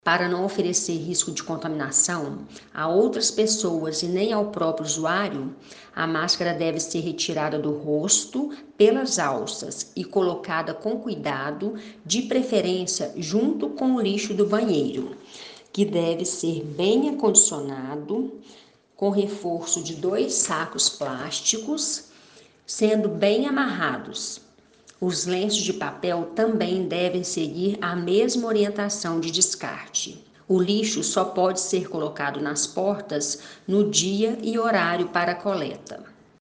Para não oferecer risco de contaminação a outras pessoas e nem ao próprio usuário, a máscara deve ser retirada do rosto pelas alças e colocada com cuidado, de preferência junto com o lixo do banheiro, que deve ser bem acondicionado, com reforço de 2 sacos plásticos, sendo bem amarrados. Os lenços de papel também devem seguir a mesma orientação de descarte. O lixo só pode ser colocado nas portas no dia e horário para a coleta.